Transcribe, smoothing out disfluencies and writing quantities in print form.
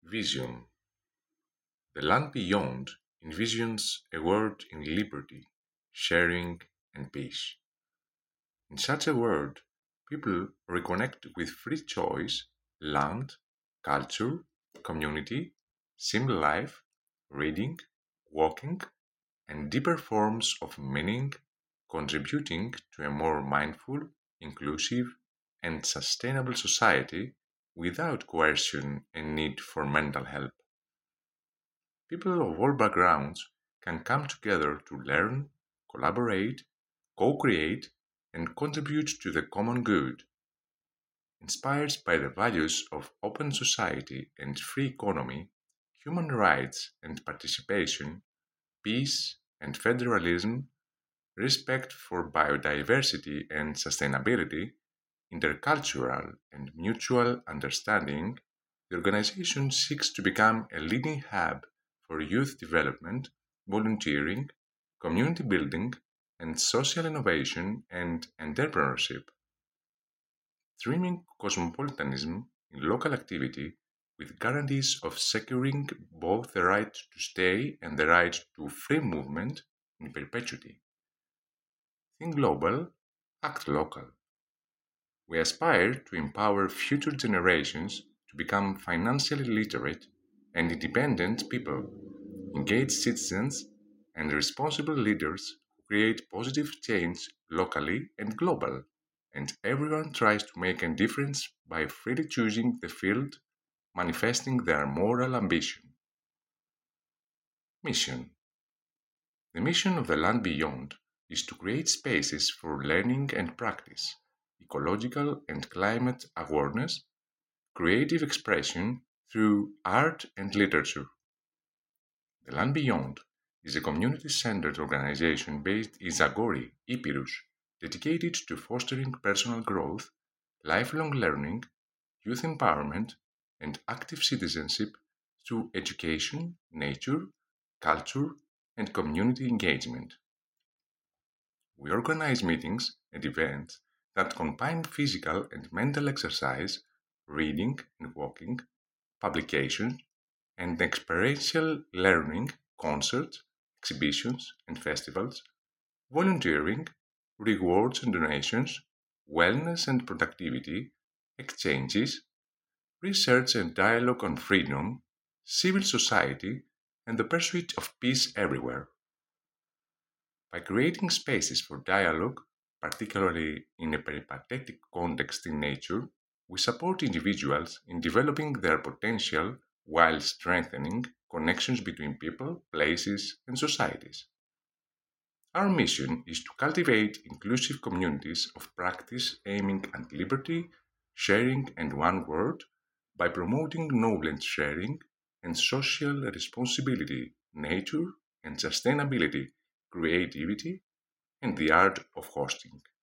Vision. The land beyond envisions a world in liberty, sharing, and peace. In such a world, people reconnect with free choice, land, culture, community, simple life, reading, walking, and deeper forms of meaning, contributing to a more mindful, inclusive, and sustainable society without coercion and need for mental help. People of all backgrounds can come together to learn, collaborate, co create, and contribute to the common good. Inspired by the values of open society and free economy, human rights and participation, peace and federalism, respect for biodiversity and sustainability, intercultural and mutual understanding, the organization seeks to become a leading hub for youth development, volunteering, community building, and social innovation and entrepreneurship. Streaming cosmopolitanism in local activity with guarantees of securing both the right to stay and the right to free movement in perpetuity. Think global, act local. We aspire to empower future generations to become financially literate and independent people, engaged citizens, and responsible leaders who create positive change locally and global. And everyone tries to make a difference by freely choosing the field, manifesting their moral ambition. Mission. The mission of the Land Beyond is to create spaces for learning and practice, ecological and climate awareness, creative expression through art and literature. The Land Beyond is a community-centered organization based in Zagori, Epirus, dedicated to fostering personal growth, lifelong learning, youth empowerment, and active citizenship through education, nature, culture, and community engagement. We organize meetings and events that combine physical and mental exercise, reading and walking, publications, and experiential learning, concerts, exhibitions, and festivals, volunteering, rewards and donations, wellness and productivity, exchanges, research and dialogue on freedom, civil society, and the pursuit of peace everywhere. By creating spaces for dialogue, particularly in a peripatetic context in nature, we support individuals in developing their potential while strengthening connections between people, places, and societies. Our mission is to cultivate inclusive communities of practice aiming at liberty, sharing, and one word by promoting knowledge sharing and social responsibility, nature and sustainability, creativity, and the art of hosting.